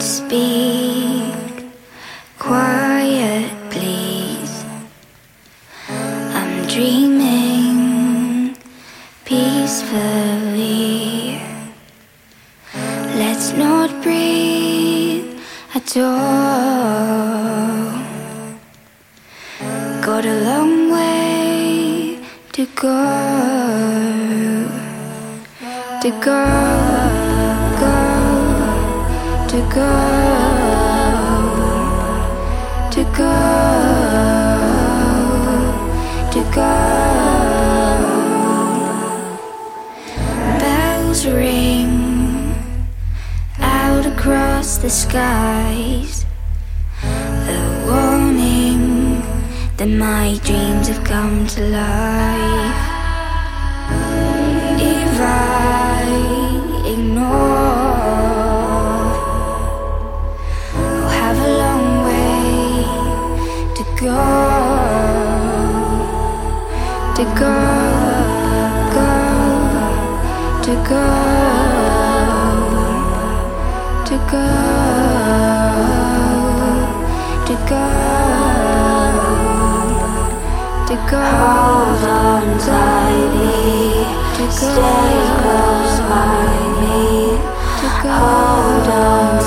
Speak quiet, please. I'm dreaming peacefully. Let's not breathe at all. Got a long way to go, to go, to go, to go, to go. Bells ring out across the skies, a warning that my dreams have come to life. If I ignore, I'll have a long way to go, to go, to go, to go, to go, to go. Hold on tightly, to go. Stay close by me, to go. Hold on